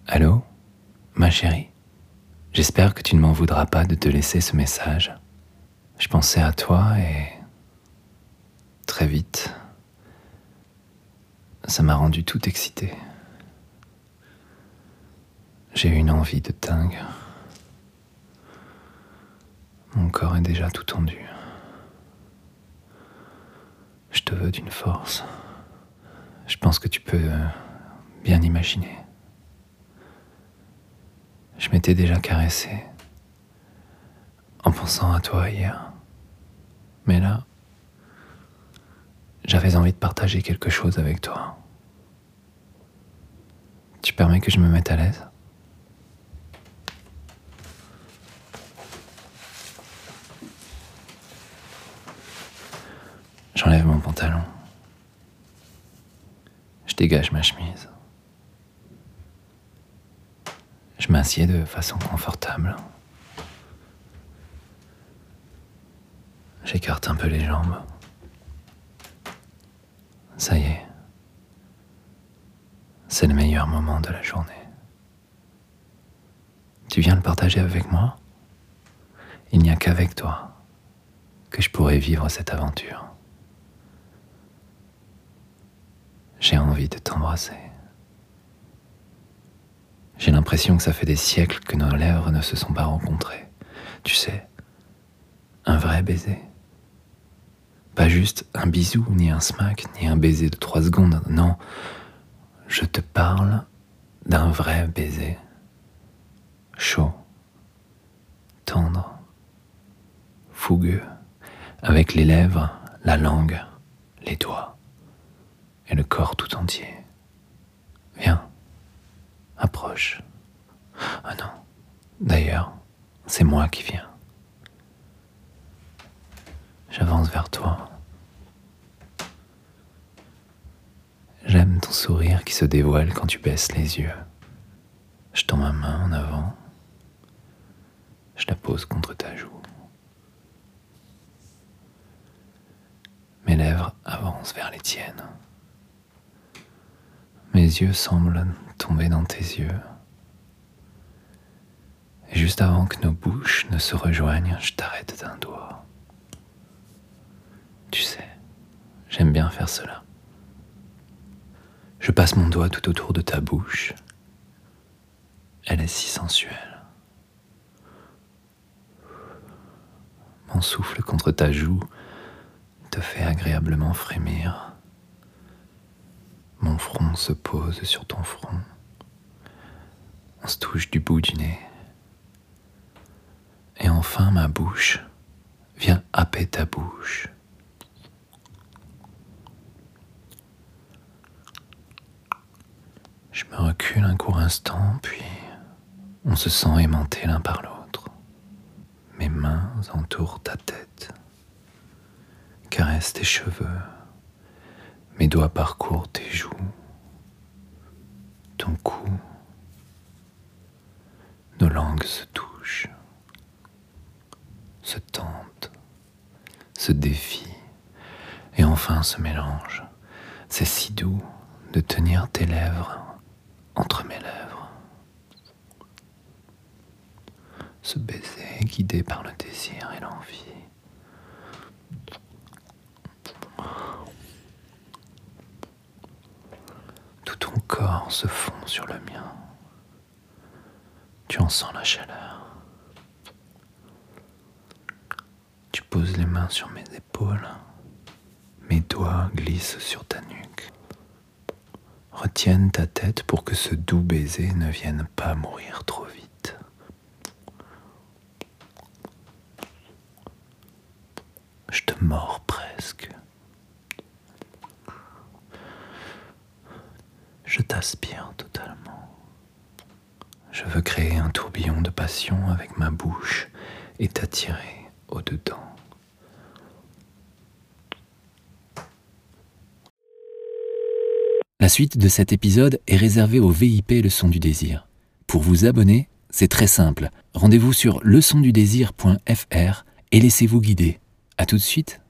Allô, ma chérie? J'espère que tu ne m'en voudras pas de te laisser ce message. Je pensais à toi et très vite, ça m'a rendu tout excité. J'ai eu une envie de dingue. Mon corps est déjà tout tendu. Je te veux d'une force. Je pense que tu peux bien imaginer. Je m'étais déjà caressé en pensant à toi hier. Mais là, j'avais envie de partager quelque chose avec toi. Tu permets que je me mette à l'aise? J'enlève mon pantalon. Je dégage ma chemise. Je m'assieds de façon confortable. J'écarte un peu les jambes. Ça y est. C'est le meilleur moment de la journée. Tu viens le partager avec moi? Il n'y a qu'avec toi que je pourrais vivre cette aventure. J'ai envie de t'embrasser. J'ai l'impression que ça fait des siècles que nos lèvres ne se sont pas rencontrées. Tu sais, un vrai baiser. Pas juste un bisou, ni un smack, ni un baiser de 3 secondes. Non, je te parle d'un vrai baiser. Chaud, tendre, fougueux, avec les lèvres, la langue, les doigts et le corps tout entier. Viens, approche. Ah non, d'ailleurs, c'est moi qui viens. J'avance vers toi. J'aime ton sourire qui se dévoile quand tu baisses les yeux. Je tends ma main en avant. Je la pose contre ta joue. Mes lèvres avancent vers les tiennes. Mes yeux semblent tomber dans tes yeux. Et juste avant que nos bouches ne se rejoignent, je t'arrête d'un doigt. Tu sais, j'aime bien faire cela. Je passe mon doigt tout autour de ta bouche. Elle est si sensuelle. Mon souffle contre ta joue te fait agréablement frémir. Mon front se pose sur ton front. On se touche du bout du nez. Et enfin, ma bouche vient happer ta bouche. Je me recule un court instant, puis on se sent aimantés l'un par l'autre. Mes mains entourent ta tête, caressent tes cheveux, mes doigts parcourent tes joues, ton cou. Nos langues se touchent, se tentent, se défient et enfin se mélangent. C'est si doux de tenir tes lèvres entre mes lèvres. Ce baiser est guidé par le désir et l'envie. Tout ton corps se fond sur le mien. Tu en sens la chaleur. Tu poses les mains sur mes épaules. Mes doigts glissent sur ta nuque. Retiennent ta tête pour que ce doux baiser ne vienne pas mourir trop vite. Je te mords presque. Je t'aspire totalement. Je veux créer un tourbillon de passion avec ma bouche et t'attirer au-dedans. La suite de cet épisode est réservée au VIP Leçon du Désir. Pour vous abonner, c'est très simple. Rendez-vous sur leçondudésir.fr et laissez-vous guider. À tout de suite.